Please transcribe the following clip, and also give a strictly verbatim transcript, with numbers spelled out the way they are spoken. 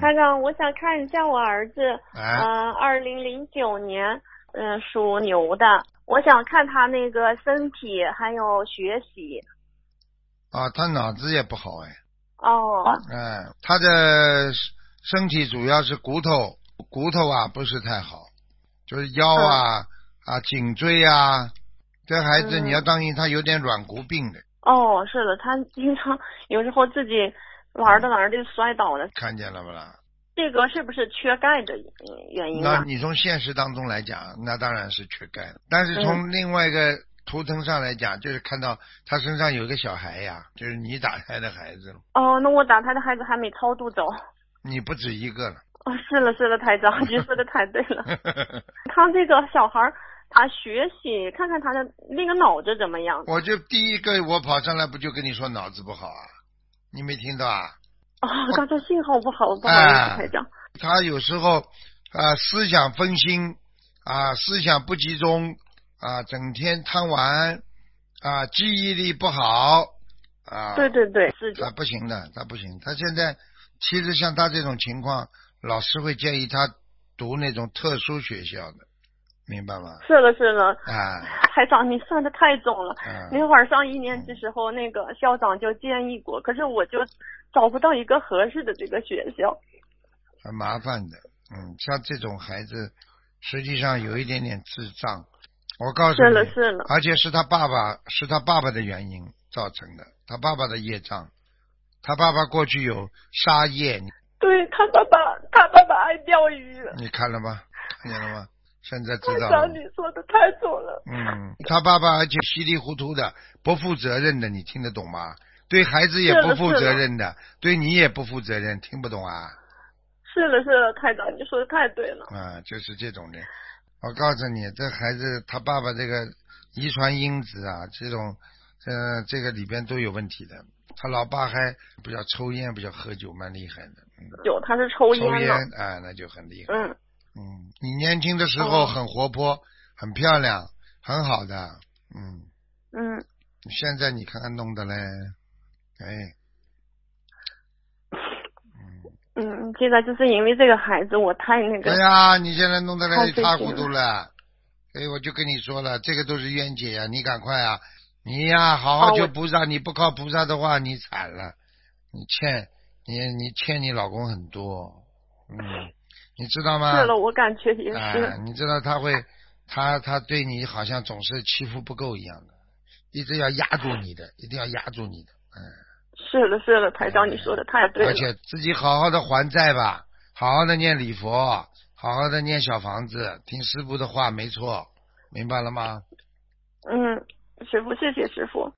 台长，我想看一下我儿子， 哎嗯，二零零九年，嗯，属牛的，我想看他那个身体还有学习。 啊，他脑子也不好哎， 哦， 哎，他的身体主要是骨头，骨头啊不是太好，就是腰啊、啊颈椎啊，这孩子嗯你要当心，他有点软骨病的， 哦，是的，他经常有时候自己玩着玩着就摔倒了， 看见了不啦？ 这个是不是缺钙的嗯原因啊？ 那你从现实当中来讲，那当然是缺钙了。但是从另外一个图腾上来讲，就是看到他身上有个小孩呀，就是你打胎的孩子了， 哦，那我打胎的孩子还没超度走。 你不止一个了。 哦，是了是了，台长，你说的太对了。他这个小孩儿，他学习，看看他的那个脑子怎么样？ 我就第一个我跑上来不就跟你说脑子不好啊？你没听到啊？ 哦，刚才信号不好，不好意啊思，台长。 他有时候啊思想分心啊，思想不集中啊，整天贪玩啊，记忆力不好啊。 对对对，是他的。 不行的，他不行。他现在其实像他这种情况，老师会建议他读那种特殊学校的，明白吗？ 是了是了。 啊。 台长，你算的太准了。 啊、 那会儿上一年级时候，那个校长就建议过，可是我就找不到一个合适的这个学校。 很麻烦的，嗯，像这种孩子，实际上有一点点智障。我告诉你， 是了是了， 而且是他爸爸，是他爸爸的原因造成的，他爸爸的业障，他爸爸过去有杀业。 对他爸爸，他爸爸爱钓鱼。 你看了吗？看见了吗？现在知道了。 台长，你说的太准了。 嗯，他爸爸而且稀里糊涂的，不负责任的，你听得懂吗？对孩子也不负责任的，对你也不负责任，听不懂啊？ 是了是了，台长，你说的太对了。 啊，就是这种的。我告诉你，这孩子他爸爸这个遗传因子啊，这种呃这个里边都有问题的。他老爸还比较抽烟，比较喝酒，蛮厉害的。嗯、 有，他是抽烟抽烟啊，那就很厉害。 嗯嗯，你年轻的时候很活泼，哦、很漂亮，很好的。嗯嗯。 现在你看看弄的嘞，哎。 嗯，现在就是因为这个孩子，我太那个。 对呀，你现在弄得来一塌糊涂了。所以我就跟你说了，这个都是冤结呀，你赶快啊！你呀，好好求菩萨，哦、你不靠菩萨的话，你惨了。你欠你你欠你老公很多，嗯，你知道吗？ 是了，我感觉也是。 啊、你知道他会，他他对你好像总是欺负不够一样的，一直要压住你的，一定要压住你的，嗯。 是的，是的，台长，你说的太对了。 而且自己好好的还债吧，好好的念礼佛，好好的念小房子，听师父的话，没错，明白了吗？ 嗯，师父，谢谢师父。